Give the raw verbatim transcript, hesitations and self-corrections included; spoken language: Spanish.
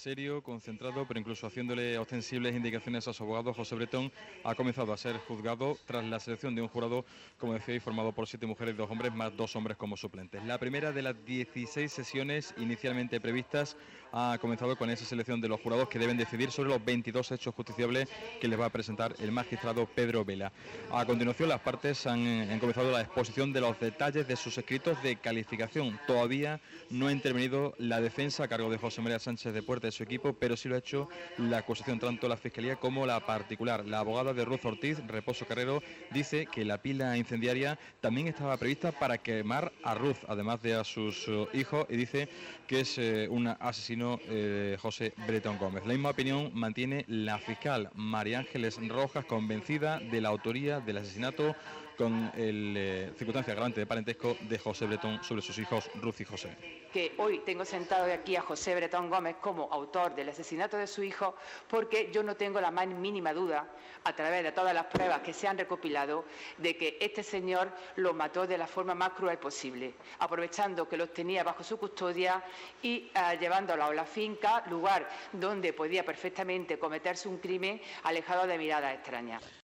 serio, concentrado, pero incluso haciéndole ostensibles indicaciones a su abogado, José Bretón, ha comenzado a ser juzgado tras la selección de un jurado, como decía, y formado por siete mujeres y dos hombres, más dos hombres como suplentes. La primera de las dieciséis sesiones inicialmente previstas ha comenzado con esa selección de los jurados que deben decidir sobre los veintidós hechos justiciables que les va a presentar el magistrado Pedro Vela. A continuación, las partes han, han comenzado la exposición de los detalles de sus escritos de calificación. Todavía no ha intervenido la defensa a cargo de José María Sánchez de Puerta y su equipo, pero sí lo ha hecho la acusación, tanto la Fiscalía como la particular. La abogada de Ruth Ortiz, Reposo Carrero, dice que la pila incendiaria también estaba prevista para quemar a Ruth, además de a sus uh, hijos, y dice que es eh, un asesino, eh, José Bretón Gómez. La misma opinión mantiene la fiscal María Ángeles Rojas, convencida de la autoría del asesinato con el eh, circunstancia agravante de parentesco de José Bretón sobre sus hijos Ruth y José. Que hoy tengo sentado aquí a José Bretón Gómez como autor del asesinato de su hijo, porque yo no tengo la más mínima duda, a través de todas las pruebas que se han recopilado, de que este señor lo mató de la forma más cruel posible, aprovechando que los tenía bajo su custodia y uh, llevándolo a la finca, lugar donde podía perfectamente cometerse un crimen alejado de miradas extrañas.